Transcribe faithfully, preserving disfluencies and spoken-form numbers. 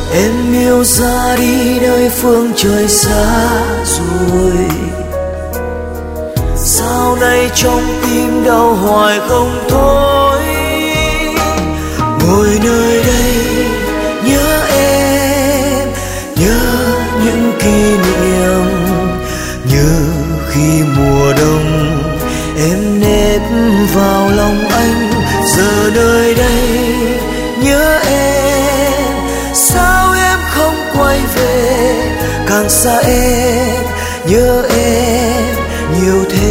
Em yêu ra đi nơi phương trời xa rồi, sao nay trong tim đau hoài không thôi. Ngồi nơi đây nhớ em, nhớ những kỷ niệm, nhớ khi mùa đông em nếp vào lòng anh. Giờ nơi đây nhớ em, sao em không quay về, càng xa em nhớ em nhiều thêm.